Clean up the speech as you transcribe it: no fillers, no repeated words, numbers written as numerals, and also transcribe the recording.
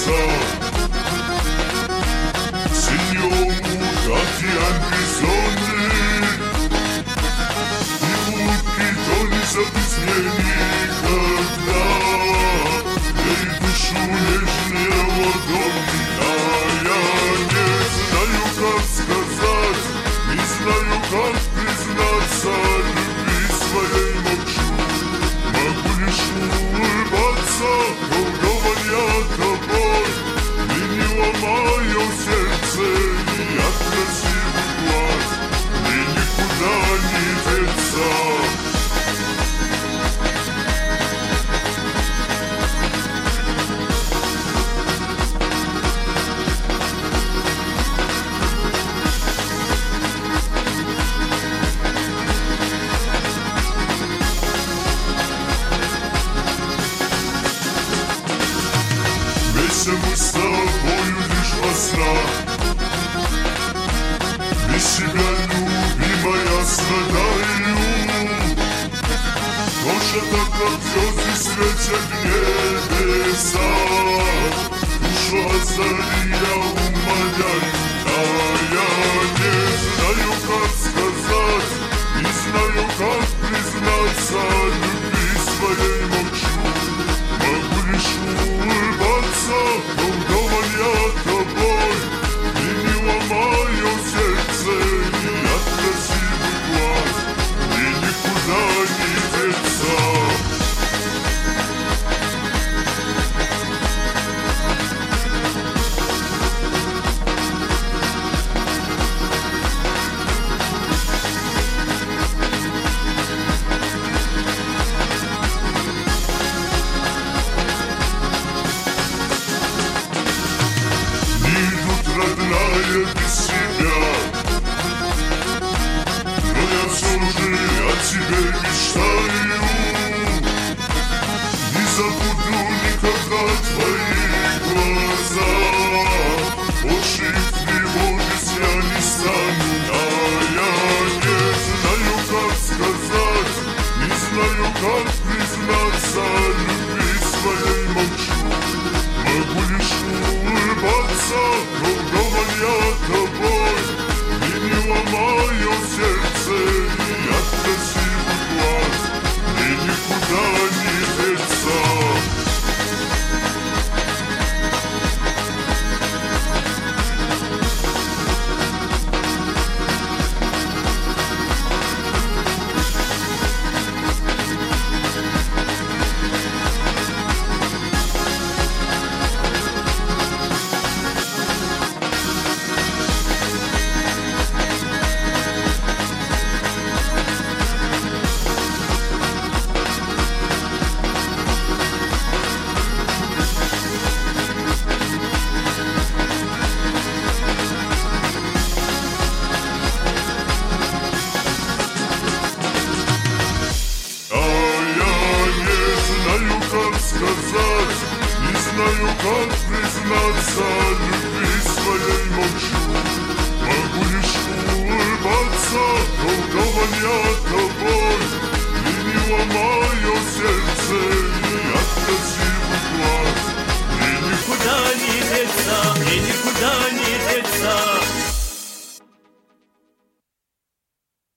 сердца. В синем океан бизоны, и утки то не забыть мне никогда. Да и душу нежнее ладони, а я не знаю, как сказать, не знаю, как признаться, любви своей молчу. Могу лишь улыбаться, когда я тобой, минила мое сердце, и от красивых глаз мне никуда не деться. Мы с тобою лишь во снах, без тебя, любимая, страдаю. Тоже так, как звезды светят в небесах, душу озари, я умоляю. А я не знаю, как сказать, не знаю, как признаться, любви своей молчу. Могу лишь улыбаться, когда я тобой, минила мое сердце, и от красивых глаз мне никуда не деться. Родная, без себя, но я все же о тебе мечтаю. Не забуду никогда твои глаза, больше их тревожить я не стану. А я не знаю, как сказать, не знаю, как признаться, любви своей молчу. Могу лишь улыбаться, когда я тобой, минила мое сердце, и от красивых глаз мне никуда не деться. Сказать, не знаю, как признаться, любви своей молчу.